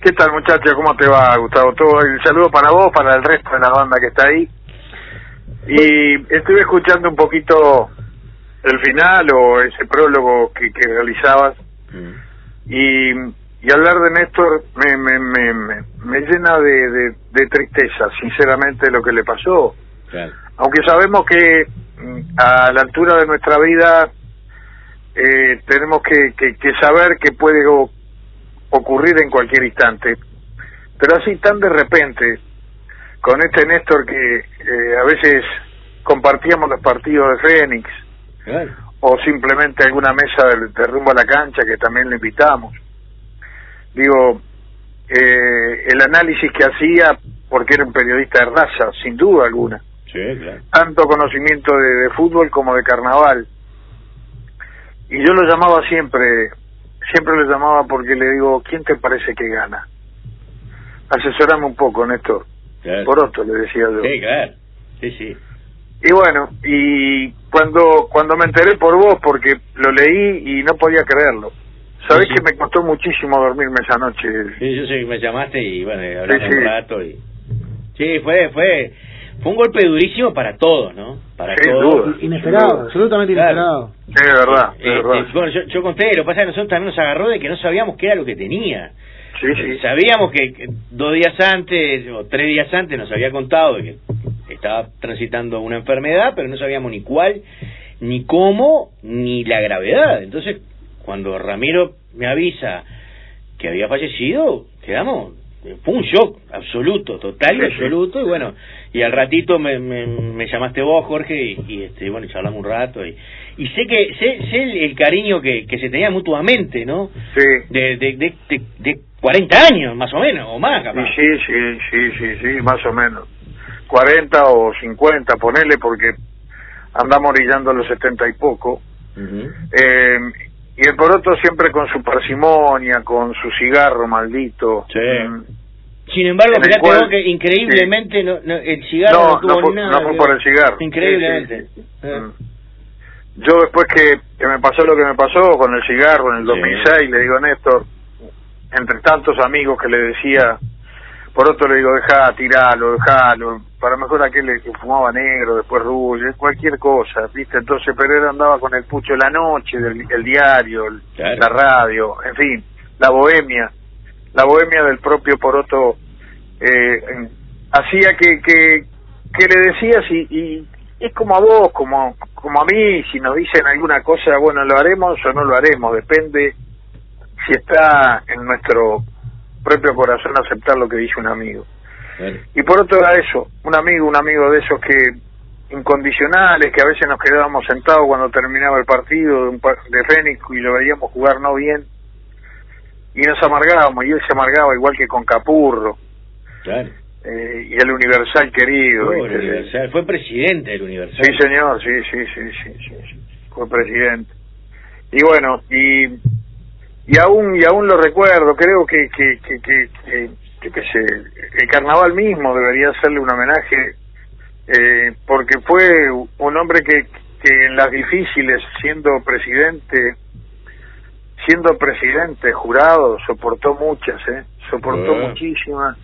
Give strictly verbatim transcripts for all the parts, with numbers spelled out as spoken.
¿Qué tal, muchacho? ¿Cómo te va, Gustavo? Todo el saludo para vos, para el resto de la banda que está ahí. Y estuve escuchando un poquito el final o ese prólogo que, que realizabas. Mm. Y, y hablar de Néstor me, me, me, me, me llena de, de, de tristeza, sinceramente, lo que le pasó. Claro. Aunque sabemos que a la altura de nuestra vida eh, tenemos que, que, que saber que puede ocurrir en cualquier instante, pero así tan de repente, con este Néstor que eh, a veces compartíamos los partidos de Fénix, claro, o simplemente alguna mesa de, de rumbo a la cancha que también le invitamos. Digo, eh, el análisis que hacía, porque era un periodista de raza, sin duda alguna, sí, claro, tanto conocimiento de, de fútbol como de carnaval, y yo lo llamaba siempre, siempre lo llamaba porque le digo, ¿quién te parece que gana? Asesorame un poco, Néstor. Claro. Poroto, le decía yo. Sí, claro, sí, sí. Y bueno, y cuando cuando me enteré por vos, porque lo leí y no podía creerlo. Sabés sí, sí, que me costó muchísimo dormirme esa noche. Sí, yo sé que me llamaste y bueno, hablamos sí, sí. un rato y... Sí, fue, fue, fue un golpe durísimo para todos, ¿no? Para Sin todos. Duda, inesperado, sin duda. absolutamente inesperado. Sí, es verdad, es eh, verdad. Eh, bueno, yo, yo conté, lo que pasa es que nosotros también nos agarró de que no sabíamos qué era lo que tenía. Sí, sí. Sabíamos que, que dos días antes o tres días antes nos había contado que estaba transitando una enfermedad, pero no sabíamos ni cuál, ni cómo, ni la gravedad. Entonces, cuando Ramiro me avisa que había fallecido, quedamos, fue un shock absoluto, total y sí, absoluto, sí. Y bueno, y al ratito me, me, me llamaste vos, Jorge, y, y este bueno, charlamos un rato, y, y sé que sé, sé el, el cariño que, que se tenía mutuamente, ¿no? Sí. De, de, de, de, de cuarenta años, más o menos, o más, capaz. Sí, sí, sí, sí, sí, más o menos. cuarenta o cincuenta, ponele, porque andamos orillando los setenta y poco. Uh-huh. Eh, y el Poroto siempre con su parsimonia, con su cigarro maldito. Sí. Mm, Sin embargo, fíjate cual, vos que increíblemente sí. no, no, el cigarro no, no tuvo no fue, nada. No fue por el cigarro. Increíblemente. Sí, sí, sí. Eh. Yo después que, que me pasó lo que me pasó con el cigarro en el dos mil seis, sí. le digo a Néstor, entre tantos amigos que le decía, por otro le digo, dejá, tiralo, dejalo, para mejor aquel que fumaba negro, después rubio, cualquier cosa, ¿viste? Entonces, pero él andaba con el pucho de la noche, del, el diario, el, claro. la radio, en fin, la bohemia, la bohemia del propio Poroto, eh, hacía que, que, que le decías y, y es como a vos, como, como a mí, si nos dicen alguna cosa, bueno, lo haremos o no lo haremos, depende si está en nuestro propio corazón aceptar lo que dice un amigo. Bueno. Y por otro era eso, un amigo, un amigo de esos que incondicionales, que a veces nos quedábamos sentados cuando terminaba el partido de, un, de Fénix y lo veíamos jugar no bien, y nos amargábamos, y él se amargaba igual que con Capurro. Claro. Eh, y el Universal querido. Oh, el Universal. Fue presidente del Universal. Sí, señor, sí, sí, sí, sí, sí, sí. Fue presidente. Y bueno, y... y aún y aún lo recuerdo, creo que que que que, que, que, que sé, el carnaval mismo debería hacerle un homenaje, eh, porque fue un hombre que que en las difíciles, siendo presidente siendo presidente jurado, soportó muchas, eh soportó uh. muchísimas,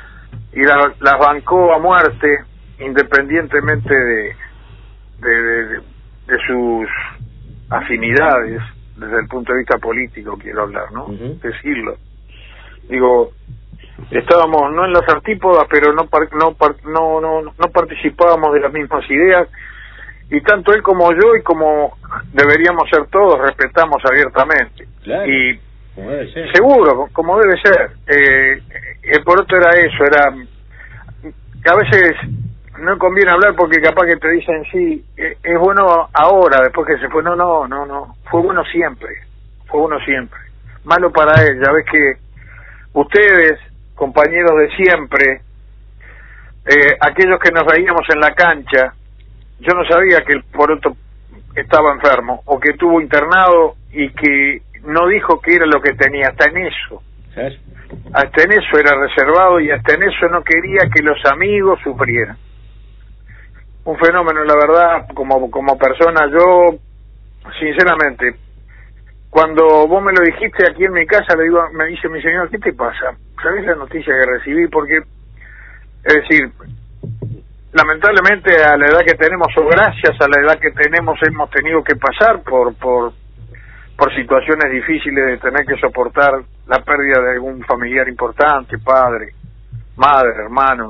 y la, las bancó a muerte, independientemente de de, de, de sus afinidades. Desde el punto de vista político quiero hablar, ¿no? Uh-huh. Decirlo. Digo, estábamos no en las antípodas, pero no par, no, par, no no no participábamos de las mismas ideas, y tanto él como yo, y como deberíamos ser todos, respetamos abiertamente. Claro. Y como debe ser. Seguro, como debe ser. Eh, el Poroto era eso, era que a veces no conviene hablar porque capaz que te dicen sí, eh, es bueno ahora, después que se fue, no, no, no, no, fue bueno siempre, fue bueno siempre. Malo para él, ya ves que ustedes, compañeros de siempre, eh, aquellos que nos veíamos en la cancha, yo no sabía que el Poroto estaba enfermo, o que estuvo internado y que no dijo que era lo que tenía, hasta en eso. ¿Sí? Hasta en eso era reservado y hasta en eso no quería que los amigos sufrieran. Un fenómeno, la verdad, como como persona, yo, sinceramente, cuando vos me lo dijiste aquí en mi casa, le digo, me dice mi señor, ¿qué te pasa? ¿Sabés la noticia que recibí? Porque, es decir, lamentablemente a la edad que tenemos, o gracias a la edad que tenemos, hemos tenido que pasar por por por situaciones difíciles de tener que soportar la pérdida de algún familiar importante, padre, madre, hermano.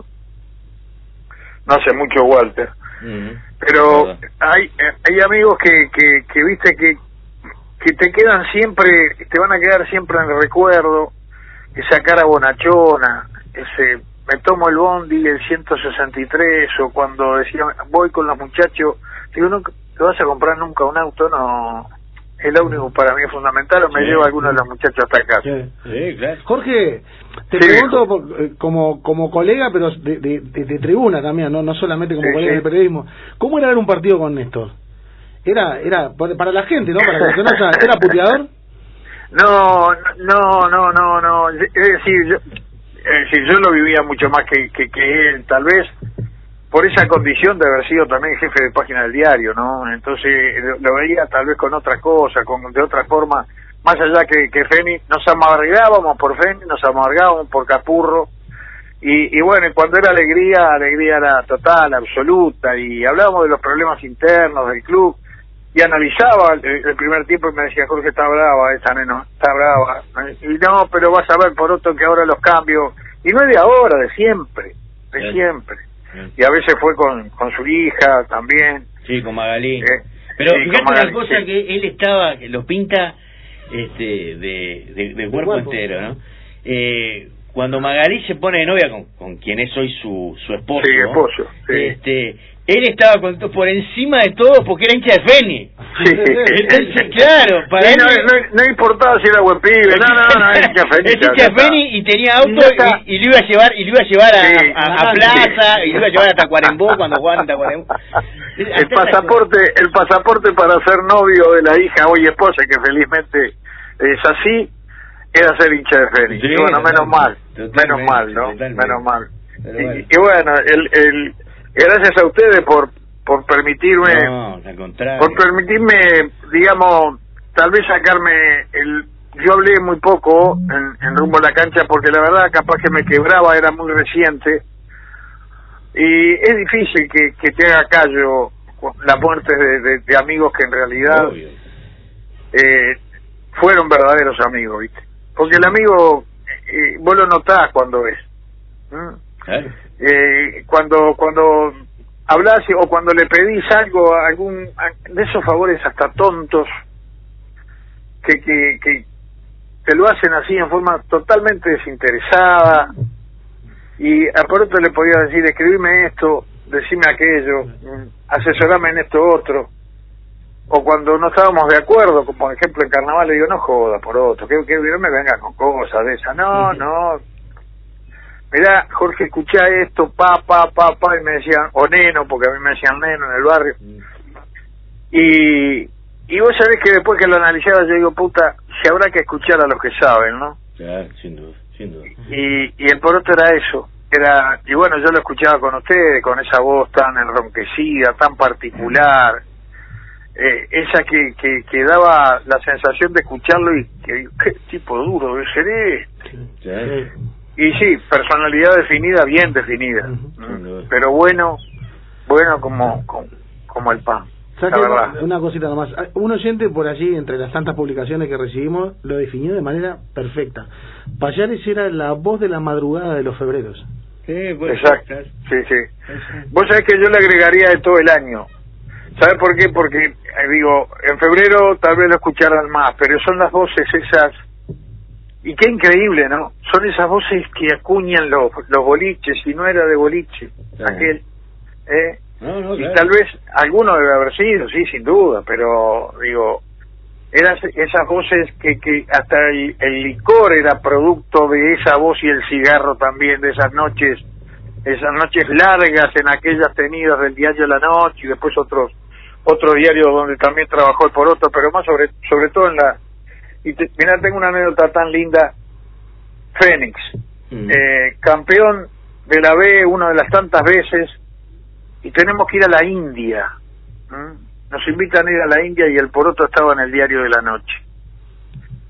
No hace mucho Walter. Mm-hmm. Pero hay hay amigos que, que, que viste que, que te quedan siempre, te van a quedar siempre en el recuerdo, esa cara bonachona, ese me tomo el bondi, el ciento sesenta y tres, o cuando decía voy con los muchachos, digo, no te vas a comprar nunca un auto, no, es lo único para mí es fundamental, o me sí, llevo a alguno sí. de los muchachos hasta acá. Sí, sí, claro. Jorge, te sí, pregunto por, como como colega, pero de, de, de, de tribuna también, no no solamente como sí, colega sí. de periodismo, ¿cómo era ver un partido con Néstor? Era era para la gente, ¿no? Para que no sea, ¿era puteador? No, no, no, no, no, es decir, yo, es decir, yo lo vivía mucho más que, que, que él, tal vez por esa condición de haber sido también jefe de página del diario, ¿no? Entonces lo, lo veía tal vez con otra cosa, con de otra forma, más allá que, que Feni, nos amargábamos por Feni, nos amargábamos por Capurro, y, y bueno, cuando era alegría, alegría era total, absoluta, y hablábamos de los problemas internos del club, y analizaba el, el primer tiempo y me decía, Jorge, está brava esa nena, está brava, y no, pero vas a ver por otro que ahora los cambios, y no es de ahora, de siempre, de Bien. siempre. Bien. Y a veces fue con, con su hija también. Sí, con Magalí. Eh, pero sí, fíjate Magalí, una cosa sí. que él estaba, que lo pinta este de, de, de cuerpo, cuerpo entero, ¿no? Eh, cuando Magalí se pone de novia con, con quien es hoy su, su esposo, sí, esposo sí. este él estaba con, por encima de todo porque era hincha de Feni. Sí. Entonces, claro, para sí, él... No, no, no importaba si era buen pibe, no, no, no, era hincha de Feni. Es hincha de Feni y tenía auto y, y lo iba a llevar y lo iba a llevar a, sí, a, a, a Plaza y lo iba a llevar a Tacuarembó cuando jugaban en Tacuarembó. El pasaporte, el pasaporte para ser novio de la hija, hoy esposa, que felizmente es así, era ser hincha de Feni. Sí, y bueno, menos mal, menos mal, ¿no? Totalmente. Menos mal. Y, bueno. y bueno, el... el gracias a ustedes por por permitirme no, al contrario. por permitirme digamos tal vez sacarme el yo hablé muy poco en, en rumbo a la cancha porque la verdad capaz que me quebraba, era muy reciente y es difícil que, que te haga callo la muerte de, de, de amigos que en realidad eh, fueron verdaderos amigos, ¿viste? Porque el amigo eh, vos lo notás cuando ves ¿Mm? Claro. Eh, cuando cuando hablas o cuando le pedís algo, algún de esos favores hasta tontos que, que, que te lo hacen así en forma totalmente desinteresada y a por otro le podía decir, escribime esto, decime aquello, asesorame en esto otro, o cuando no estábamos de acuerdo, como por ejemplo en carnaval le digo, no joda por otro, que, que no me venga con cosas de esas, no, no mirá, Jorge, escuchá esto, pa, pa, pa, pa, y me decían, o neno, porque a mí me decían neno en el barrio. Y y vos sabés que después que lo analizaba yo digo, puta, si habrá que escuchar a los que saben, ¿no? Claro, sin duda, sin duda. Y, y el poroto era eso, era, y bueno, yo lo escuchaba con ustedes, con esa voz tan enronquecida, tan particular, eh, esa que, que, que daba la sensación de escucharlo y que, qué tipo duro debe ser este. Sí. Y sí, personalidad definida, bien definida, uh-huh. pero bueno, bueno como como, como el pan. La verdad. Una cosita nomás, un oyente por allí, entre las tantas publicaciones que recibimos, lo definió de manera perfecta. Payares era la voz de la madrugada de los febreros. Sí, pues, exacto, sí, sí. Vos sabés que yo le agregaría de todo el año. ¿Sabés por qué? Porque, eh, digo, en febrero tal vez lo escucharan más, pero son las voces esas. Y qué increíble, ¿no? Son esas voces que acuñan los, los boliches, y no era de boliche, claro. aquel, ¿eh? No, no, claro. Y tal vez alguno debe haber sido, sí, sin duda, pero, digo, eran esas voces que, que hasta el, el licor era producto de esa voz y el cigarro también, de esas noches, esas noches largas en aquellas tenidas del diario La Noche y después otros, otro diario donde también trabajó el Poroto, pero más sobre, sobre todo en la... Y te, mirá, tengo una anécdota tan linda. Fénix, mm. eh, campeón de la B una de las tantas veces, y tenemos que ir a la India. ¿Mm? Nos invitan a ir a la India y el Poroto estaba en el diario de La Noche.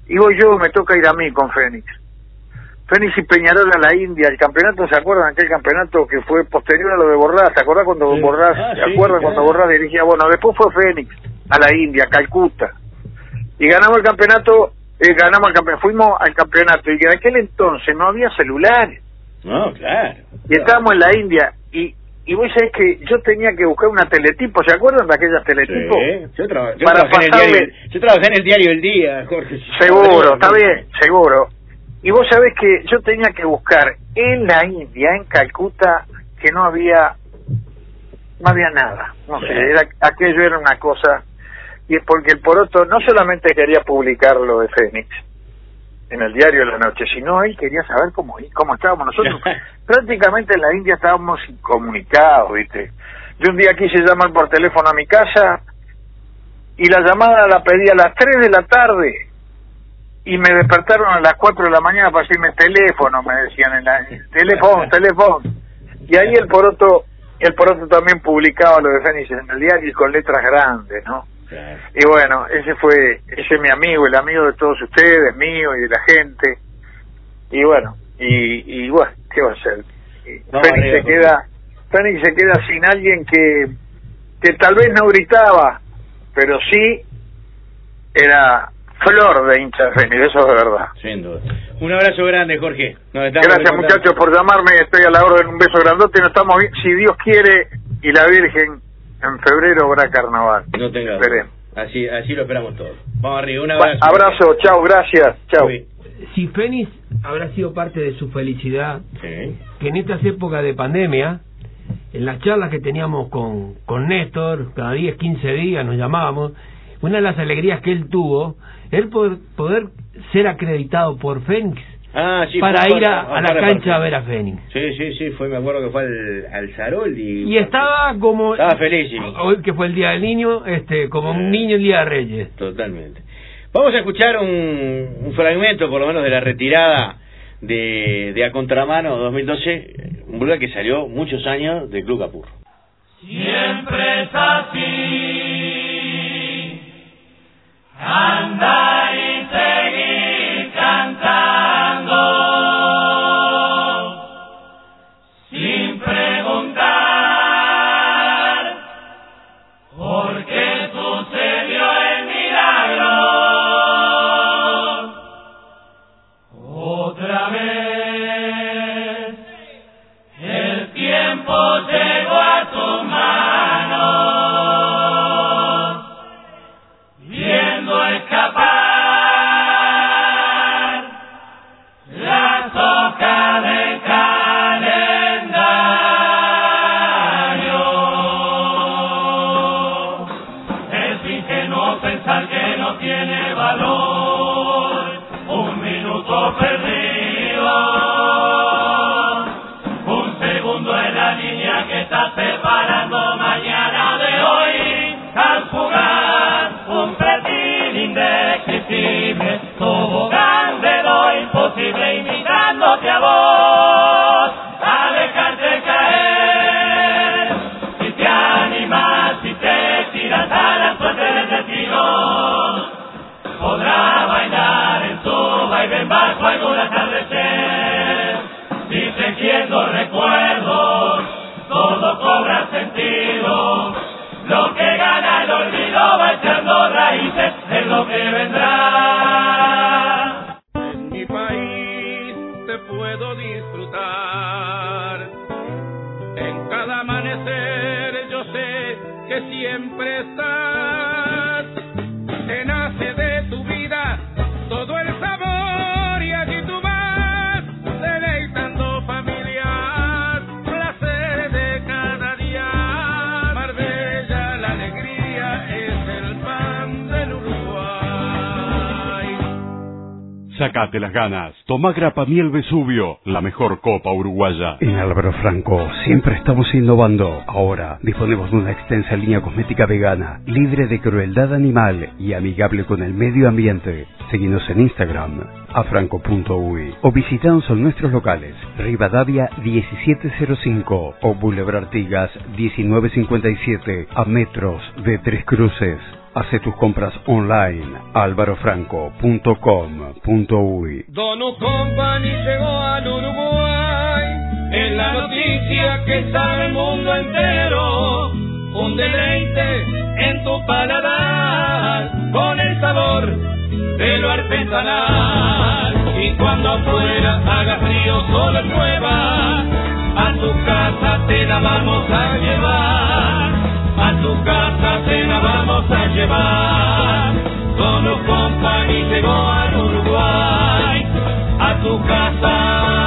y voy yo, me toca ir a mí con Fénix. Fénix y Peñarol a la India, el campeonato, ¿se acuerdan? Aquel campeonato que fue posterior a lo de Borrás, ¿se acuerdan cuando sí. Borrás, ah, ¿se sí, acuerdan claro. cuando Borrás dirigía? Bueno, después fue Fénix a la India, a Calcuta, y ganamos el campeonato, eh, ganamos el campeonato, fuimos al campeonato, y en aquel entonces no había celulares. No, claro. Y estábamos en la India, y y vos sabés que yo tenía que buscar una teletipo, ¿se acuerdan de aquellas teletipos? Sí, yo, traba, yo, para trabajé pasarle... en el diario, yo trabajé en el diario El Día, Jorge. Seguro, está bien, seguro. Y vos sabés que yo tenía que buscar en la India, en Calcuta, que no había, no había nada. No sé, era, aquello era una cosa, y es porque el Poroto no solamente quería publicar lo de Fénix en el diario de la noche, sino él quería saber cómo, cómo estábamos nosotros. Prácticamente en la India estábamos incomunicados, ¿viste? Yo un día quise llamar por teléfono a mi casa y la llamada la pedí a las tres de la tarde y me despertaron a las cuatro de la mañana para decirme teléfono, me decían en la teléfono, teléfono. Y ahí el Poroto, el Poroto también publicaba lo de Fénix en el diario y con letras grandes, ¿no? Claro. Y bueno, ese fue, ese es mi amigo, el amigo de todos ustedes, mío y de la gente. Y bueno, y, y bueno, ¿qué va a ser? No, Fénix se queda, Fénix se queda sin alguien que, que tal vez no gritaba, pero sí era flor de hincha de Fénix, eso es verdad. Sin duda. Un abrazo grande, Jorge. Nos Gracias muchachos por llamarme, estoy a la orden, un beso grandote, nos estamos bien, si Dios quiere y la Virgen. En febrero habrá carnaval. No tenga duda. Así, así lo esperamos todos. Vamos arriba, un abrazo. Abrazo, chao, gracias, chao. Si Fénix habrá sido parte de su felicidad, sí. que en estas épocas de pandemia, en las charlas que teníamos con, con Néstor, cada diez, quince días nos llamábamos, una de las alegrías que él tuvo, él poder, poder ser acreditado por Fénix. Ah, sí, para fue, ir a, a la para cancha para, a ver a Fénix. Sí, sí, sí, fue, me acuerdo que fue al, al Sarol y... Y estaba como... Estaba feliz. Hoy que fue el Día del Niño, este como sí. un niño el Día de Reyes. Totalmente. Vamos a escuchar un, un fragmento, por lo menos, de la retirada de, de A Contramano dos mil doce, un blog que salió muchos años del Club Capurro. Siempre es así, anda y seguir cantando, sin preguntar por qué sucedió el milagro. Otra vez el tiempo llegó a tus manos, viendo escapar las hojas del calendario. Es ingenuo pensar que no tiene valor un minuto perdido, un segundo en la línea que está separando mañana de hoy, al jugar un pretil indescriptible, tobogán de lo imposible, invitándote a vos a dejarte caer. Si te animas, si te tiras a la suerte del destino, podrá bailar en su baile bajo algún atardecer. Si tejiendo recuerdos todo cobra sentido, lo que gana el olvido va echando raíces en lo que vendrá. En mi país te puedo disfrutar, en cada amanecer yo sé que siempre estás, te nace de tu vida todo el sabor y allí tú vas deleitando familias, placeres de cada día. Marbella, la alegría es el pan del Uruguay. Sacate las ganas, toma Grapa Miel Vesubio, la mejor copa uruguaya. En Álvaro Franco siempre estamos innovando. Ahora disponemos de una extensa línea cosmética vegana, libre de crueldad animal y amigable con el medio ambiente. Seguinos en Instagram, afranco punto uy, o visitanos en nuestros locales, Rivadavia diecisiete cero cinco o Boulevard Artigas diecinueve cincuenta y siete, a metros de Tres Cruces. Hace tus compras online álvaro franco punto com punto uy. Donut Company llegó al Uruguay, es la noticia que sabe el mundo entero. Un deleite en tu paladar, con el sabor de lo artesanal. Y cuando afuera haga frío, solo llueva, a tu casa te la vamos a llevar. A tu casa te la vamos a llevar. Donut Company llegó al Uruguay, a tu casa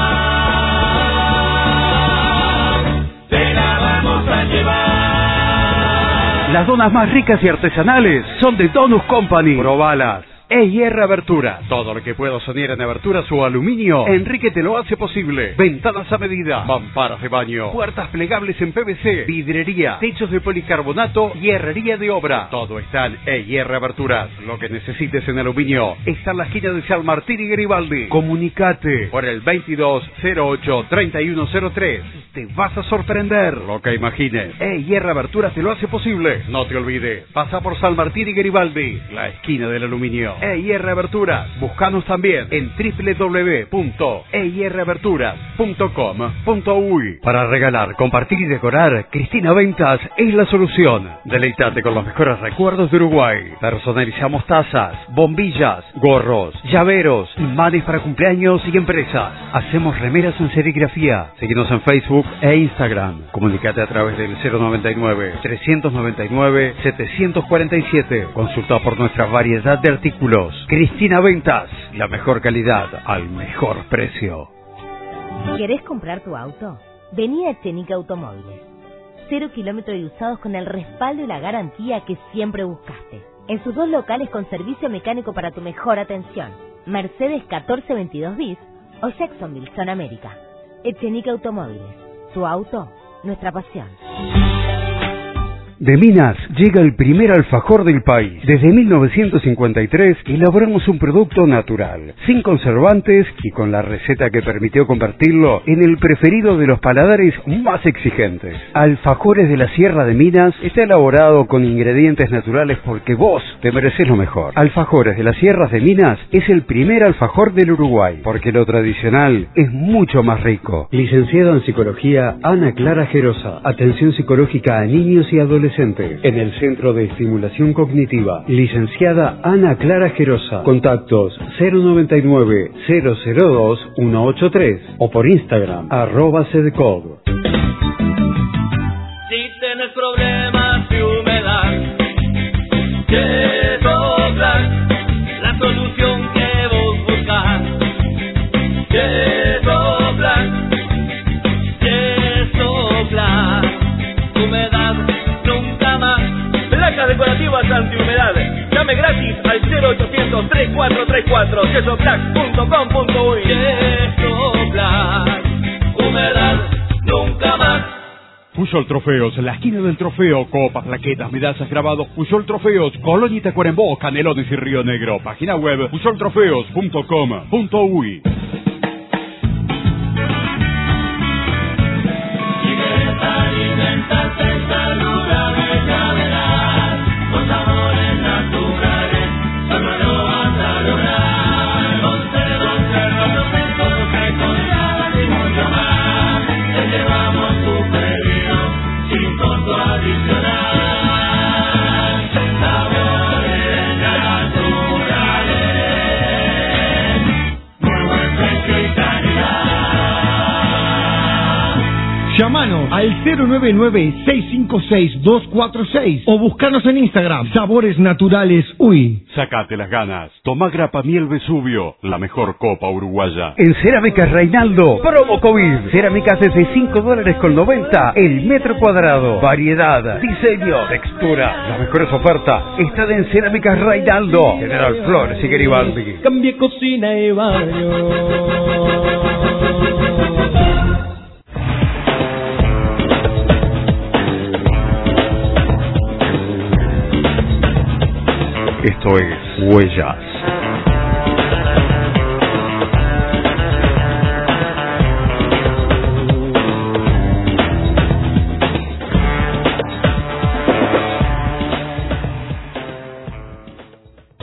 te la vamos a llevar. Las donas más ricas y artesanales son de Donut Company. Probalas. E I R Aberturas. Todo lo que puedo soñar en aberturas o aluminio, Enrique te lo hace posible. Ventanas a medida, mamparas de baño, puertas plegables en P V C, vidrería, techos de policarbonato y herrería de obra. Todo está en E I R Aberturas. Lo que necesites en aluminio está en la esquina de San Martín y Garibaldi. Comunicate por el veintidós cero ocho treinta y uno cero tres. Te vas a sorprender. Lo que imagines, E I R Aberturas te lo hace posible. No te olvides, pasa por San Martín y Garibaldi, la esquina del aluminio. E I R Aberturas. Búscanos también en doble u doble u doble u punto e i r aberturas punto com punto uy. Para regalar, compartir y decorar, Cristina Ventas es la solución. Deleitate con los mejores recuerdos de Uruguay. Personalizamos tazas, bombillas, gorros, llaveros, imanes para cumpleaños y empresas. Hacemos remeras en serigrafía. Síguenos en Facebook e Instagram. Comunicate a través del cero noventa y nueve, trescientos noventa y nueve, setecientos cuarenta y siete. Consulta por nuestra variedad de artículos. Cristina Ventas, la mejor calidad al mejor precio. ¿Querés comprar tu auto? Vení a Echenique Automóviles. Cero kilómetros y usados con el respaldo y la garantía que siempre buscaste. En sus dos locales con servicio mecánico para tu mejor atención. Mercedes catorce veintidós bis o Jacksonville, Zona América. Echenique Automóviles. Tu auto, nuestra pasión. De Minas llega el primer alfajor del país. Desde mil novecientos cincuenta y tres elaboramos un producto natural, sin conservantes y con la receta que permitió convertirlo en el preferido de los paladares más exigentes. Alfajores de la Sierra de Minas está elaborado con ingredientes naturales porque vos te mereces lo mejor. Alfajores de las Sierras de Minas es el primer alfajor del Uruguay, porque lo tradicional es mucho más rico. Licenciado en Psicología, Ana Clara Gerosa. Atención psicológica a niños y adolescentes. En el Centro de Estimulación Cognitiva, licenciada Ana Clara Gerosa. Contactos cero noventa y nueve, cero cero dos, ciento ochenta y tres o por Instagram, arroba sedcog. Si tienes problemas de humedad, Yesoplas, la solución que vos buscas. Yesoplas, Yesoplas, humedad nunca más. Placas decorativas antihumedad. Llame gratis al cero ochocientos, treinta y cuatro treinta y cuatro, yesoplas punto com punto uy. Yesoplas, humedad nunca más. Puyol Trofeos, la esquina del trofeo, copas, plaquetas, medallas, grabados. Puyol Trofeos, Colón y Tacuarembó, Canelones y Río Negro. Página web puyol trofeos punto com punto uy. Llámanos al cero nueve nueve, seis cinco seis, dos cuatro seis o buscanos en Instagram, Sabores Naturales Uy. Sacate las ganas. Tomá grapa miel Vesubio, la mejor copa uruguaya. En Cerámicas Reinaldo, promo COVID. Cerámicas desde cinco dólares con noventa el metro cuadrado. Variedad, diseño, textura. Las mejores ofertas están en Cerámicas Reinaldo, General Flores y Garibaldi. Cambie cocina y baño. Esto es Huellas.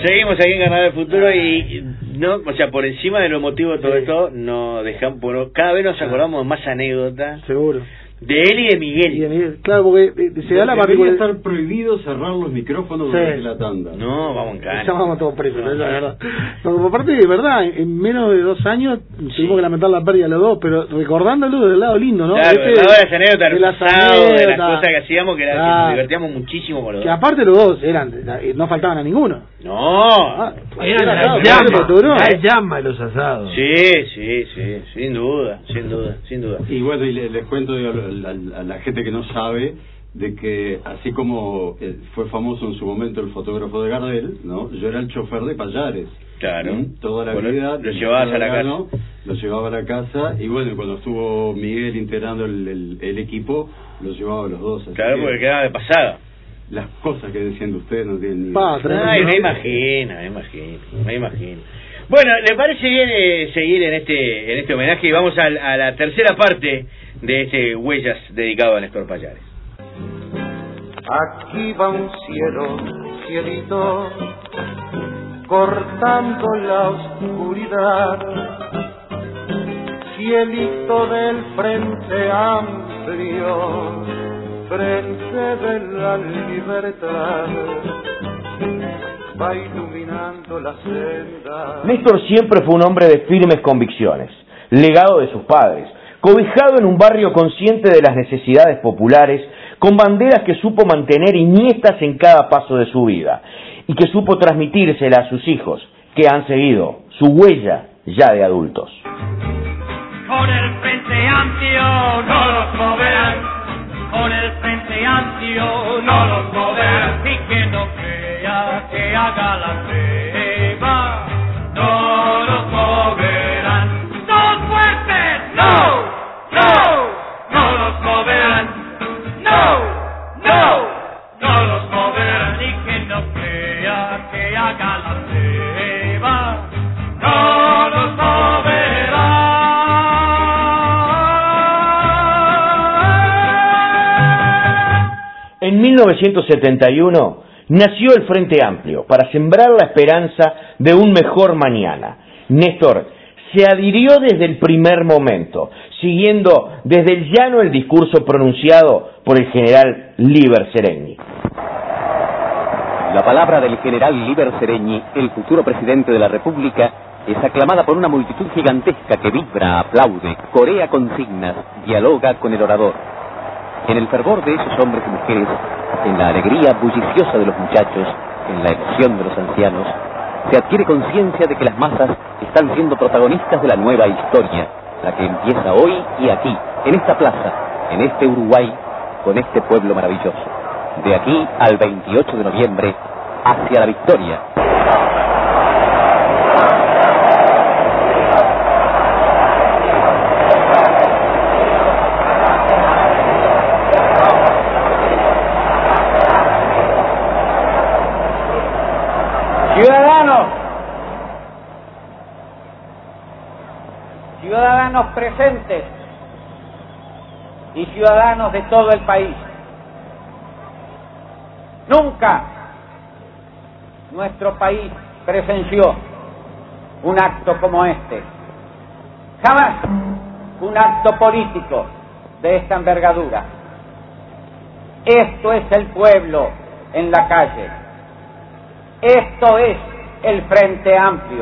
seguimos aquí en Carnaval del Futuro y no, o sea, por encima de lo emotivo de todo sí. esto, no dejamos, por, cada vez nos acordamos de más anécdotas. Seguro. De él y de Miguel. Y de Miguel. Claro, porque eh, se da la particularidad. Debería estar prohibido cerrar los micrófonos sí. durante la tanda. No, vamos en cara. Ya vamos todos presos, no. es la verdad. Porque aparte, de verdad, en menos de dos años sí. tuvimos que lamentar la pérdida de los dos, pero recordándolo del lado lindo, ¿no? Claro, este, del lado de las anécdotas, de las, anécdotas, de las cosas que hacíamos, que, era, claro. que nos divertíamos muchísimo con los que dos. aparte los dos eran, no faltaban a ninguno. No, ah, eran era la llama, la llama de los asados. Sí, sí, sí, sin duda, sin duda, sin duda. Y bueno, y les, les cuento digo, a, la, a la gente que no sabe de que así como eh, fue famoso en su momento el fotógrafo de Gardel, ¿no? Yo era el chofer de Payares. Claro. ¿Mm? Toda la bueno, vida. Lo llevabas a la casa. Lo llevaba a la casa y bueno, cuando estuvo Miguel integrando el, el, el equipo, lo llevaba a los dos. Así claro, que porque quedaba de pasada. Las cosas que decían de ustedes no tienen ni Pa, idea. Ay, me imagino, me imagino, me imagino. Bueno, ¿le parece bien eh, seguir en este en este homenaje? Y vamos a, a la tercera parte de este Huellas dedicado a Néstor Payares. Aquí va un cielo, cielito, cortando la oscuridad, cielito del frente amplio, frente de la libertad, va iluminando la senda. Néstor siempre fue un hombre de firmes convicciones, legado de sus padres, cobijado en un barrio consciente de las necesidades populares, con banderas que supo mantener iniestas en cada paso de su vida, y que supo transmitírsela a sus hijos, que han seguido su huella ya de adultos. Con el Frente Amplio no los moverán, con el Frente Amplio no los moverán, y que no crea que haga la prueba, no los moverán. ¡Todos fuertes! ¡No! ¡No! ¡No los moverán! ¡No! ¡No! ¡No los moverán! Y que no crea que haga la prueba, no los moverán. En mil novecientos setenta y uno nació el Frente Amplio para sembrar la esperanza de un mejor mañana. Néstor se adhirió desde el primer momento, siguiendo desde el llano el discurso pronunciado por el general Líber Seregni. La palabra del general Líber Seregni, el futuro presidente de la República, es aclamada por una multitud gigantesca que vibra, aplaude, corea consignas, dialoga con el orador. En el fervor de esos hombres y mujeres, en la alegría bulliciosa de los muchachos, en la emoción de los ancianos, se adquiere conciencia de que las masas están siendo protagonistas de la nueva historia, la que empieza hoy y aquí, en esta plaza, en este Uruguay, con este pueblo maravilloso. De aquí al veintiocho de noviembre, hacia la victoria. Ciudadanos, ciudadanos presentes y ciudadanos de todo el país, nunca nuestro país presenció un acto como este, jamás un acto político de esta envergadura. Esto es el pueblo en la calle. Esto es el Frente Amplio.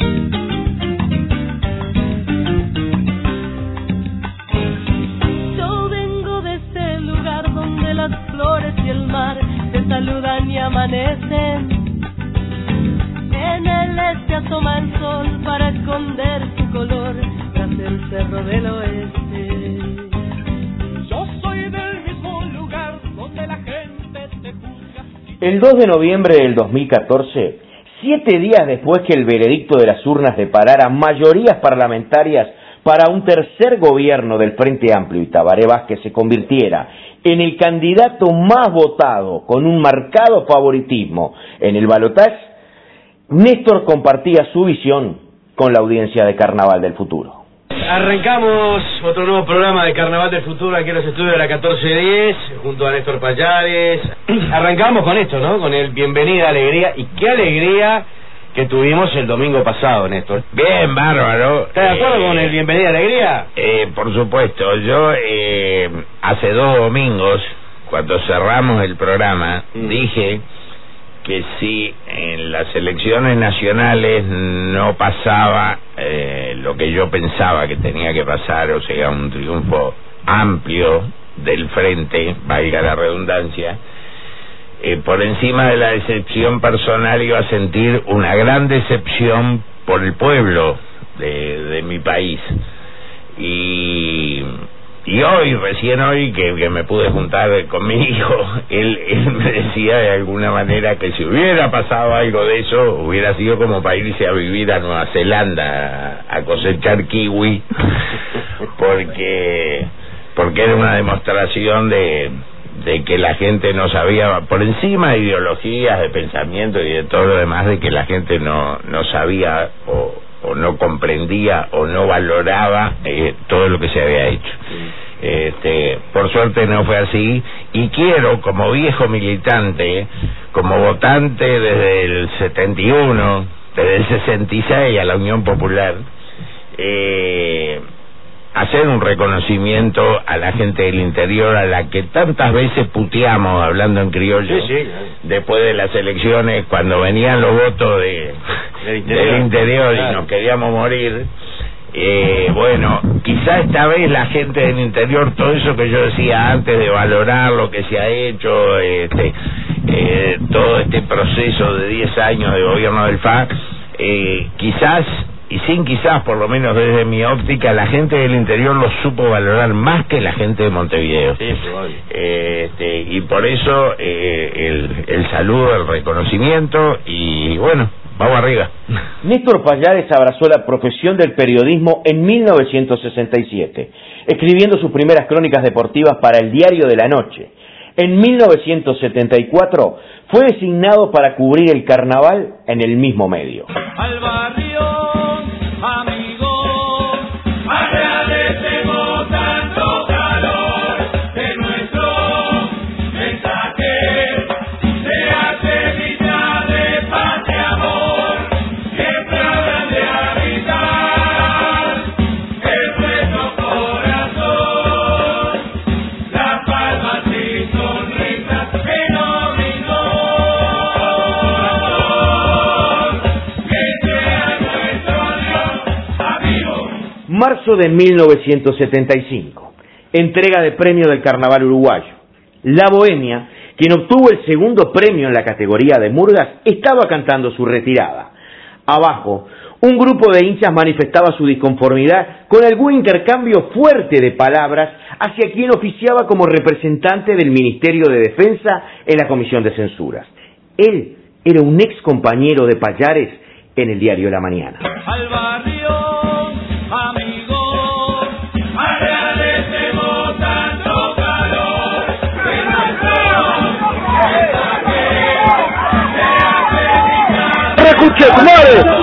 Yo vengo de ese lugar donde las flores y el mar se saludan y amanecen. En el este asoma el sol para esconder su color tras el cerro del oeste. Yo soy del mismo lugar donde la gente te juzga. El dos de noviembre del dos mil catorce, siete días después que el veredicto de las urnas deparara mayorías parlamentarias para un tercer gobierno del Frente Amplio y Tabaré Vázquez se convirtiera en el candidato más votado con un marcado favoritismo en el balotaje, Néstor compartía su visión con la audiencia de Carnaval del Futuro. Arrancamos otro nuevo programa de Carnaval del Futuro aquí en los estudios de la catorce diez junto a Néstor Pallares. Arrancamos con esto, ¿no? Con el Bienvenida Alegría. Y qué alegría que tuvimos el domingo pasado, Néstor. Bien, bárbaro. ¿Estás de acuerdo eh, con el Bienvenida Alegría? Eh, por supuesto. Yo eh, hace dos domingos, cuando cerramos el programa, mm. dije que si en las elecciones nacionales no pasaba eh, lo que yo pensaba que tenía que pasar, o sea, un triunfo amplio del frente, valga la redundancia, eh, por encima de la decepción personal iba a sentir una gran decepción por el pueblo de, de mi país. Y... Y hoy, recién hoy, que, que me pude juntar con mi hijo, él, él me decía de alguna manera que si hubiera pasado algo de eso, hubiera sido como para irse a vivir a Nueva Zelanda, a, a cosechar kiwi, porque porque era una demostración de, de que la gente no sabía, por encima de ideologías, de pensamiento y de todo lo demás, de que la gente no, no sabía o... o no comprendía o no valoraba eh, todo lo que se había hecho. Este, por suerte no fue así, y quiero, como viejo militante, como votante desde el setenta y uno, desde el sesenta y seis a la Unión Popular, eh, hacer un reconocimiento a la gente del interior, a la que tantas veces puteamos, hablando en criollo, sí, sí, claro. Después de las elecciones, cuando venían los votos de, del interior, del interior claro. Y nos queríamos morir. Eh, bueno, quizá esta vez la gente del interior, todo eso que yo decía antes de valorar lo que se ha hecho, este, eh, todo este proceso de diez años de gobierno del F A, eh, quizás, y sin quizás, por lo menos desde mi óptica, la gente del interior lo supo valorar más que la gente de Montevideo. Sí, eh, este, y por eso eh, el, el saludo, el reconocimiento, y bueno, vamos arriba. Néstor Pallares abrazó la profesión del periodismo en mil novecientos sesenta y siete, escribiendo sus primeras crónicas deportivas para el Diario de la Noche. En mil novecientos setenta y cuatro fue designado para cubrir el carnaval en el mismo medio. Al barrio, amigos, agradecemos tanto calor de nuestro mensaje. Sea semilla de paz y amor, siempre habrán de habitar en nuestro corazón las palmas y sonrisas que nos brindó. Que sea nuestro Dios amigo. Marzo de mil novecientos setenta y cinco, entrega de premio del Carnaval uruguayo. La Bohemia, quien obtuvo el segundo premio en la categoría de murgas, estaba cantando su retirada. Abajo, un grupo de hinchas manifestaba su disconformidad con algún intercambio fuerte de palabras hacia quien oficiaba como representante del Ministerio de Defensa en la Comisión de Censuras. Él era un ex compañero de Pallares en el diario La Mañana. Al barrio, amigos, agradecemos tanto calor de nuestro mensaje. Sea feliz. ¡Escuche, señores!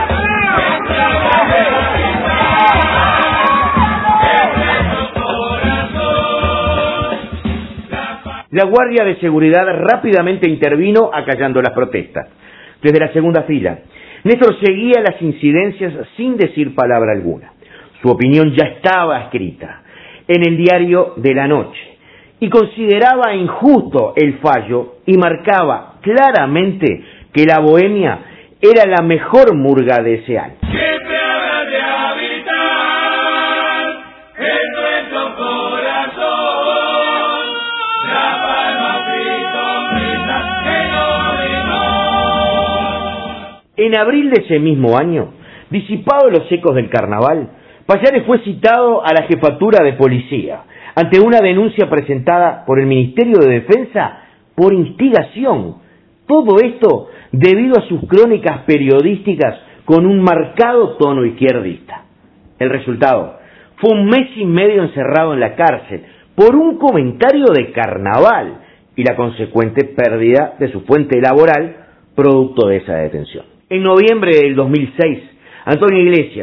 La Guardia de Seguridad rápidamente intervino acallando las protestas. Desde la segunda fila, Néstor seguía las incidencias sin decir palabra alguna. Su opinión ya estaba escrita en el Diario de la Noche y consideraba injusto el fallo y marcaba claramente que la Bohemia era la mejor murga de ese año. Siempre habrá de habitar en nuestro corazón la palma y sonrisa que nos brindó. En abril de ese mismo año, disipados los ecos del carnaval, Pallares fue citado a la jefatura de policía ante una denuncia presentada por el Ministerio de Defensa por instigación. Todo esto debido a sus crónicas periodísticas con un marcado tono izquierdista. El resultado fue un mes y medio encerrado en la cárcel por un comentario de carnaval y la consecuente pérdida de su fuente laboral producto de esa detención. En noviembre del dos mil seis, Antonio Iglesias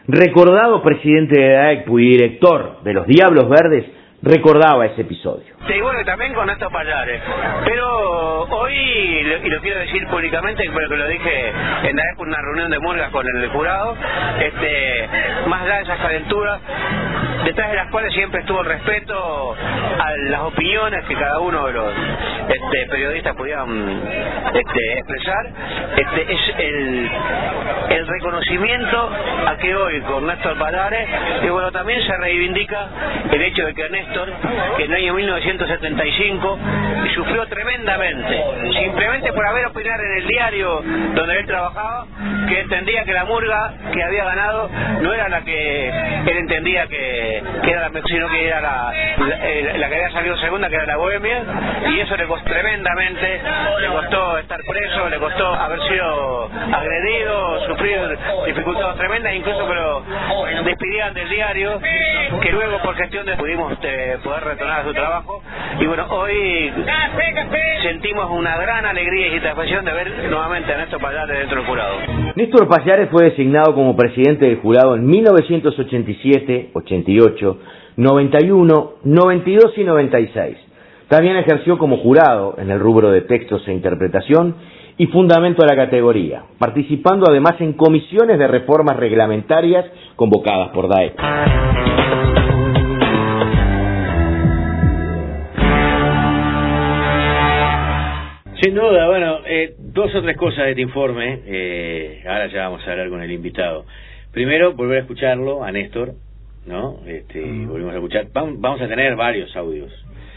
recordado presidente de D A E C P U y director de los Diablos Verdes, recordaba ese episodio. Sí, bueno, también con Néstor Pallares. Pero hoy, y lo quiero decir públicamente, pero que lo dije en una reunión de murgas con el jurado, este, más allá de esas calenturas, detrás de las cuales siempre estuvo el respeto a las opiniones que cada uno de los este, periodistas podían este, expresar, este, es el, el reconocimiento a que hoy con Néstor Pallares, y bueno, también se reivindica el hecho de que Néstor, que en el año mil novecientos setenta y cinco sufrió tremendamente, simplemente por haber opinado en el diario donde él trabajaba, que entendía que la murga que había ganado no era la que él entendía que, que era la mejor, sino que era la, la, la que había salido segunda, que era la Bohemia, y eso le costó tremendamente, le costó estar preso, le costó haber sido agredido, sufrir dificultades tremendas, incluso que lo despidieran del diario, que luego por gestión de pudimos eh, poder retornar a su trabajo. Y bueno, hoy sentimos una gran alegría y satisfacción de ver nuevamente a Néstor Pallares dentro del jurado. Néstor Pallares fue designado como presidente del jurado en mil novecientos ochenta y siete, ochenta y ocho, noventa y uno, noventa y dos y noventa y seis. También ejerció como jurado en el rubro de textos e interpretación y fundamento de la categoría, participando además en comisiones de reformas reglamentarias convocadas por D A E C P. Sin duda, bueno, eh, dos o tres cosas de este informe, eh, ahora ya vamos a hablar con el invitado. Primero, volver a escucharlo, a Néstor, ¿no? Este, mm. Volvemos a escuchar, vamos a tener varios audios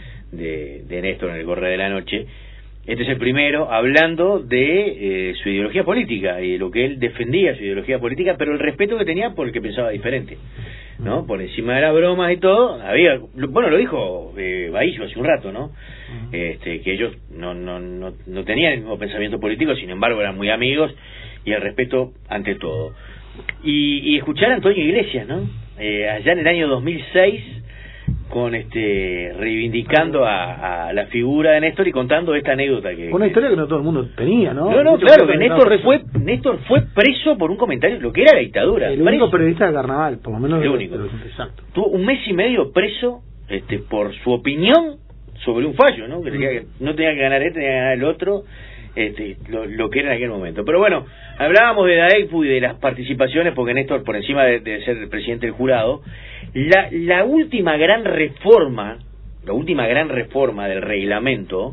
de, de Néstor en el correo de la noche. Este es el primero, hablando de eh, su ideología política y de lo que él defendía, su ideología política, pero el respeto que tenía por el que pensaba diferente, ¿no? Por encima de las bromas y todo, había, bueno, lo dijo eh, Bahillo hace un rato, ¿no? Este, que ellos no, no, no, no tenían el mismo pensamiento político, sin embargo eran muy amigos, y el respeto ante todo. Y, y escuchar a Antonio Iglesias, ¿no? Eh, allá en el año dos mil seis, con este reivindicando a, a la figura de Néstor y contando esta anécdota que una historia que no todo el mundo tenía, ¿no? No, no, Mucho claro, que Néstor fue Néstor fue preso por un comentario, lo que era la dictadura. El único periodista de carnaval, por lo menos. El único. De los, exacto. Tuvo un mes y medio preso, este, por su opinión sobre un fallo, ¿no? Que, tenía que no tenía que ganar este, tenía que ganar el otro, este, lo, lo que era en aquel momento. Pero bueno, hablábamos de D A E C P U y de las participaciones, porque Néstor, por encima de, de ser el presidente del jurado, la, la última gran reforma, la última gran reforma del reglamento,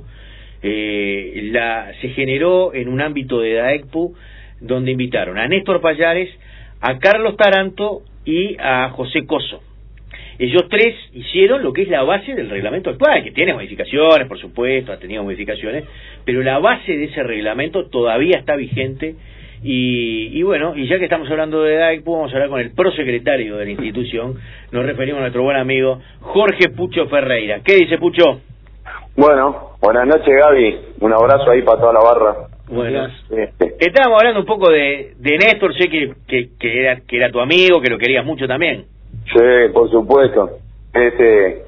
eh, la se generó en un ámbito de D A E C P U, donde invitaron a Néstor Pallares, a Carlos Taranto y a José Coso. Ellos tres hicieron lo que es la base del reglamento actual, que tiene modificaciones, por supuesto, ha tenido modificaciones, pero la base de ese reglamento todavía está vigente. Y, y bueno, y ya que estamos hablando de D A E C P U, vamos a hablar con el prosecretario de la institución. Nos referimos a nuestro buen amigo Jorge Pucho Ferreira. ¿Qué dice, Pucho? Bueno, buenas noches, Gaby. Un abrazo ahí para toda la barra. Bueno, este. estábamos hablando un poco de, de Néstor, sé que, que, que, era, que era tu amigo, que lo querías mucho también. Sí, por supuesto. Este,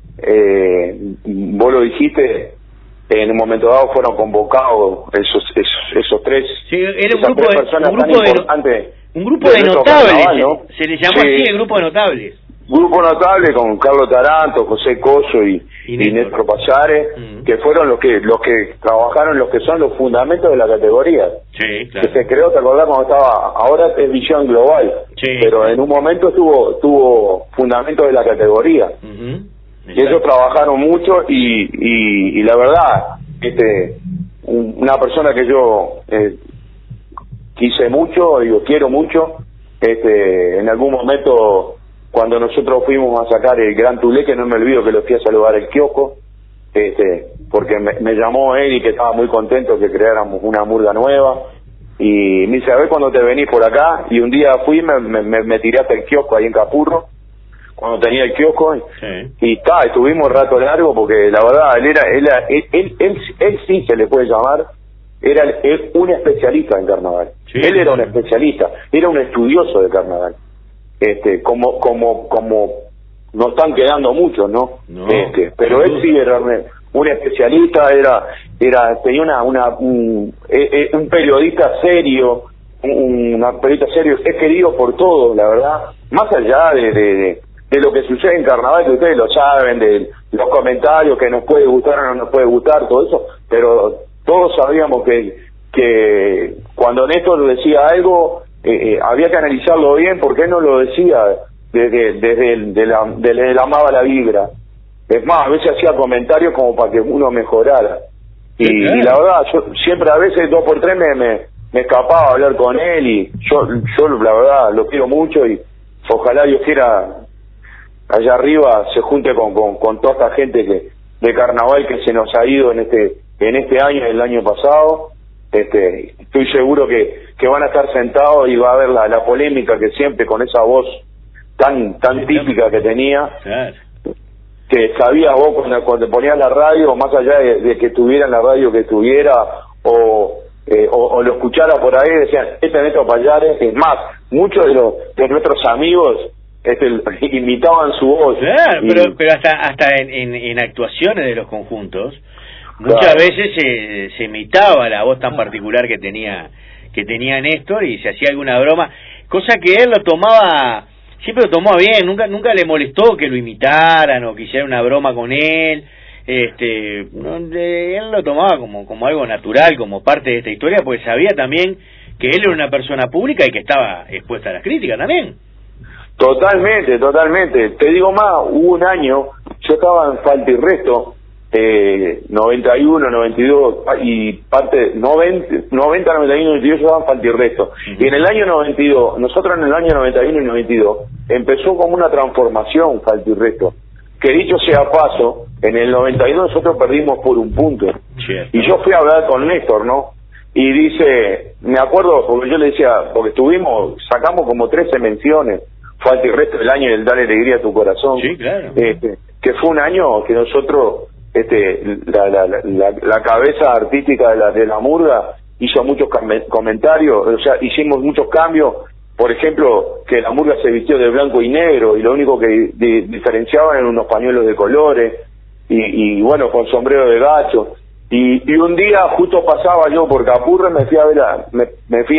eh, vos lo dijiste, en un momento dado fueron convocados esos esos, esos tres. Sí, era un grupo de un grupo de, un grupo de, de notables, carnaval, ¿no? se, se le llamó sí. así el grupo de notables. Grupo notable con Carlos Taranto, José Coso y, y Néstor Pallares, uh-huh. que fueron los que los que trabajaron los que son los fundamentos de la categoría. Sí, claro. Que se creó, ¿te acordás cuando estaba? Ahora es visión global, sí, pero claro. en un momento tuvo tuvo fundamentos de la categoría. Uh-huh. Y ellos trabajaron mucho y, y, y la verdad, este, una persona que yo eh, quise mucho, digo, quiero mucho, este, en algún momento cuando nosotros fuimos a sacar el Gran Tulé, que no me olvido que lo fui a saludar el kiosco, este, porque me, me llamó él y que estaba muy contento que creáramos una murga nueva, y me dice, a ver cuando te venís por acá, y un día fui, me, me, me tiré hasta el kiosco ahí en Capurro, cuando tenía el kiosco, sí. y ta, estuvimos un rato largo, porque la verdad, él era, él, él, él, él, él sí se le puede llamar, era él, un especialista en carnaval, sí, él era sí. un especialista, era un estudioso de carnaval. Este, como como como no están quedando muchos, ¿no? no este, pero él sí era un especialista, era era tenía una una un, un periodista serio, un, una periodista serio, es querido por todos, la verdad, más allá de, de, de, de lo que sucede en Carnaval, que ustedes lo saben, de los comentarios que nos puede gustar o no nos puede gustar, todo eso, pero todos sabíamos que, que cuando Néstor decía algo, eh, eh, había que analizarlo bien, porque él no lo decía desde, desde el, de la, desde la amaba la vibra. Es más, a veces hacía comentarios como para que uno mejorara. Y, y la verdad, yo siempre a veces dos por tres me, me, me escapaba a hablar con él, y yo, yo la verdad lo quiero mucho, y ojalá Dios quiera allá arriba se junte con, con, con toda esta gente que de Carnaval que se nos ha ido en este en este año y el año pasado. Este, estoy seguro que, que van a estar sentados y va a haber la, la polémica que siempre, con esa voz tan tan típica que tenía, que sabías vos cuando, cuando te ponías la radio, más allá de, de que estuviera en la radio que estuviera, o, eh, o, o lo escuchara por ahí, decían, este es Néstor Pallares. Es más, muchos de, los, de nuestros amigos este, imitaban su voz. Claro, y, pero, pero hasta hasta en, en, en actuaciones de los conjuntos, muchas claro. veces se, se imitaba la voz tan particular que tenía que tenía Néstor, y se hacía alguna broma, cosa que él lo tomaba, siempre lo tomó bien, nunca nunca le molestó que lo imitaran o que hicieran una broma con él. Este, no, de, él lo tomaba como como algo natural, como parte de esta historia, porque sabía también que él era una persona pública y que estaba expuesta a las críticas también. Totalmente, totalmente. Te digo más, hubo un año, yo estaba en Falta y Resto, eh, noventa y uno, noventa y dos, y parte, noventa, noventa, noventa y uno, noventa y dos, yo estaba en Falta y Resto. Uh-huh. Y en el año noventa y dos, nosotros en el año noventa y uno y noventa y dos, empezó como una transformación Falta y Resto. Que dicho sea paso, en el noventa y dos nosotros perdimos por un punto. Cierto. Y yo fui a hablar con Néstor, ¿no? Y dice, me acuerdo, porque yo le decía, porque estuvimos, sacamos como trece menciones, Falta y Resto del año del Dale Alegría a tu Corazón. Sí, claro. Este, que fue un año que nosotros, este, la, la, la, la, la cabeza artística de la, de la murga hizo muchos comentarios, o sea, hicimos muchos cambios. Por ejemplo, que la murga se vistió de blanco y negro, y lo único que di, diferenciaban eran unos pañuelos de colores, y, y bueno, con sombrero de gacho. Y, y un día justo pasaba yo por Capurre, me fui a ver a, me, me fui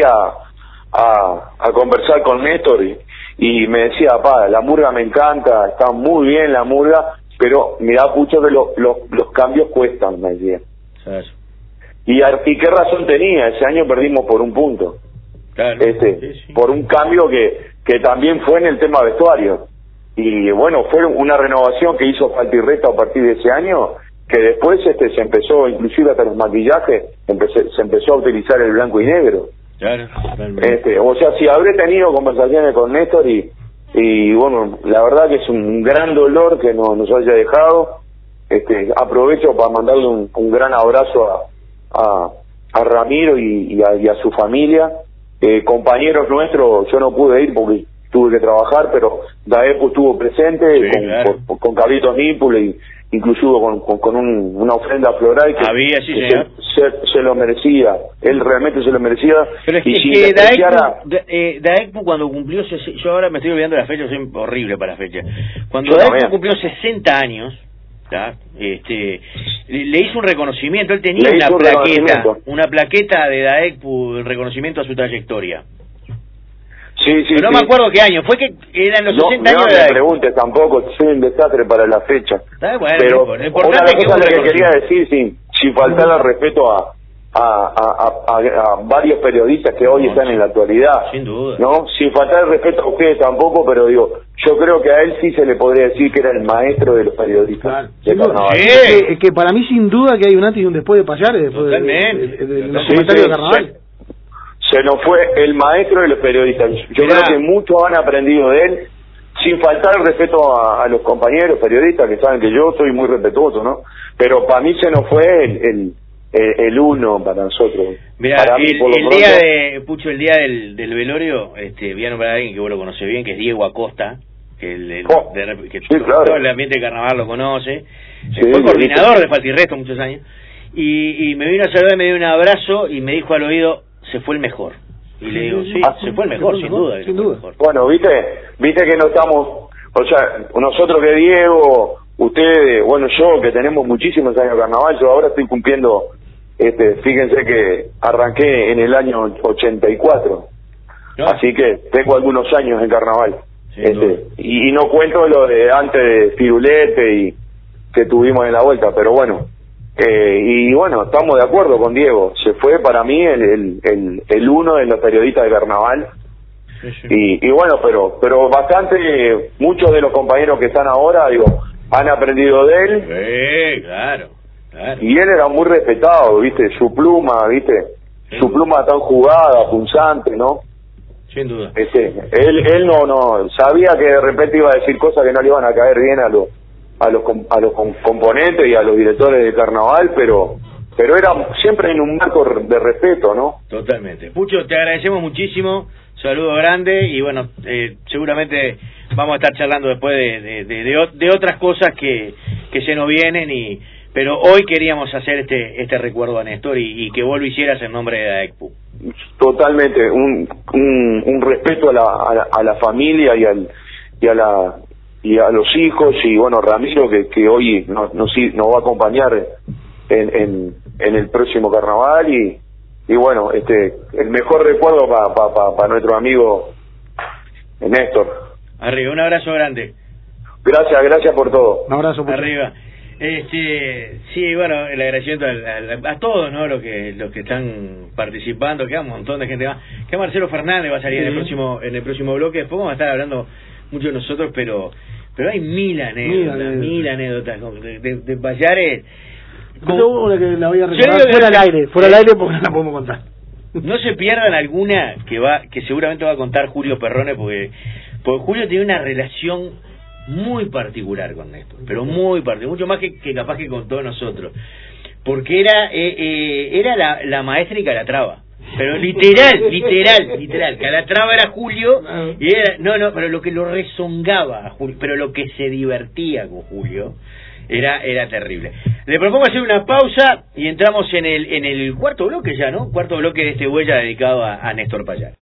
a, a, a conversar con Néstor, y, y me decía, papá, la murga me encanta, está muy bien la murga, pero mirá, Pucho, que lo, lo, los cambios cuestan, me decía. Claro. Y, y qué razón tenía, ese año perdimos por un punto. Claro, este sí, sí. Por un cambio que que también fue en el tema vestuario, y bueno, fue una renovación que hizo Falta y Resto a partir de ese año, que después este se empezó, inclusive hasta los maquillajes empecé, se empezó a utilizar el blanco y negro. Claro, este o sea, si habré tenido conversaciones con Néstor, y y bueno, la verdad que es un gran dolor que no, nos haya dejado. Este aprovecho para mandarle un, un gran abrazo a a, a Ramiro y, y, a, y a su familia. Eh, compañeros nuestros, yo no pude ir porque tuve que trabajar, pero Daepu estuvo presente, sí, con, claro. con, con Carlitos Nípule, y inclusive con, con, con un, una ofrenda floral que, Había, sí, que señor. se, se, se lo merecía, él realmente se lo merecía. Pero es y que, sin que despreciar Daepu, eh, Daepu cuando cumplió, yo ahora me estoy olvidando la fecha, soy horrible para la fecha. Cuando Yo Daepu también. cumplió sesenta años, ¿tá? Este, le, le hizo un reconocimiento, él tenía Le una hizo un plaqueta, reconocimiento. una plaqueta de Daepu en reconocimiento a su trayectoria. Sí, sí, Pero no sí. me acuerdo qué año, fue que eran los No, sesenta no años de me Daepu. preguntes tampoco, soy un desastre para la fecha. Ah, bueno, Pero lo una importante es que cosa hubo que un quería decir, sin, sin faltar al respeto a, a, a, a, a varios periodistas que hoy No, están en la actualidad, sin duda. no, sin faltar el respeto a ustedes tampoco, pero digo, yo creo que a él sí se le podría decir que era el maestro de los periodistas de Sin duda. Carnaval. Es que, es que para mí, sin duda, que hay un antes y un después de Pallares, después de, Totalmente. de, de- de los Sí, comentarios sí, de Carnaval. Se, se nos fue el maestro de los periodistas. Yo Mirá. creo que muchos han aprendido de él, sin faltar el respeto a, a los compañeros periodistas, que saben que yo soy muy respetuoso, ¿no? Pero para mí se nos fue el, el, el, el uno para nosotros. Mirá, Para mí, el, por lo el pronto, día de, Pucho, el día del, del velorio, este, voy a nombrar a alguien que vos lo conocés bien, que es Diego Acosta, que, el, el- Oh, de- que sí, todo, claro. todo el ambiente de carnaval lo conoce, Sí, fue lo coordinador dije. de Falta y Resto muchos años, y, y me vino a saludar, me dio un abrazo y me dijo al oído, se fue el mejor. Y le digo, sí, Ah, se fue el mejor, sin duda. que sin se fue duda. el mejor. Bueno, viste, viste que no estamos, o sea, nosotros que Diego, ustedes, bueno, yo que tenemos muchísimos años de carnaval, yo ahora estoy cumpliendo, este, fíjense que arranqué en el año ochenta y cuatro, No. Así que tengo algunos años en carnaval. Este, y, y no cuento lo de antes de Firulete y que tuvimos en la vuelta, pero bueno. Eh, y bueno, estamos de acuerdo con Diego. Se fue para mí el, el, el, el uno de los periodistas de carnaval. Sí, sí. Y, y bueno, pero pero bastante, muchos de los compañeros que están ahora, digo, han aprendido de él. Sí, claro, claro. Y él era muy respetado, ¿viste? Su pluma, ¿viste? Sí. Su pluma tan jugada, punzante, ¿no? Sin duda. Este, él él no no sabía que de repente iba a decir cosas que no le iban a caer bien a los a los a los componentes y a los directores de carnaval, pero pero era siempre en un marco de respeto, ¿no? Totalmente. Pucho, te agradecemos muchísimo, saludo grande y bueno, eh, seguramente vamos a estar charlando después de de, de, de, de otras cosas que que se nos vienen, y pero hoy queríamos hacer este este recuerdo a Néstor y, y que vos lo hicieras en nombre de AECPU. Totalmente, un un, un respeto a la, a la a la familia y al y a la y a los hijos, y bueno, Ramiro que que hoy nos nos, nos va a acompañar en, en en el próximo carnaval, y y bueno, este el mejor recuerdo para pa, pa, pa nuestro amigo Néstor. Arriba, un abrazo grande. Gracias, gracias por todo. Un abrazo. Pucho. Arriba. Este, sí, bueno, el agradecimiento a, a, a todos, ¿no? Los que los que están participando, queda un montón de gente más. Que Marcelo Fernández va a salir sí. en el próximo en el próximo bloque. Después vamos a estar hablando mucho de nosotros, pero pero hay mil anécdotas, mil, mil anécdotas de, de, de Payares. Yo una que la voy a recordar fuera al aire, fuera al aire porque no la podemos contar. No se pierdan alguna que va que seguramente va a contar Julio Perrone, porque porque Julio tiene una relación muy particular con Néstor, pero muy particular, mucho más que, que capaz que con todos nosotros, porque era eh, eh, era la, la maestra y Calatrava, pero literal, literal, literal, Calatrava era Julio y era, no, no, pero lo que lo rezongaba a Julio, pero lo que se divertía con Julio era era terrible. Le propongo hacer una pausa y entramos en el en el cuarto bloque ya, ¿no? Cuarto bloque de este Huella dedicado a, a Néstor Payar.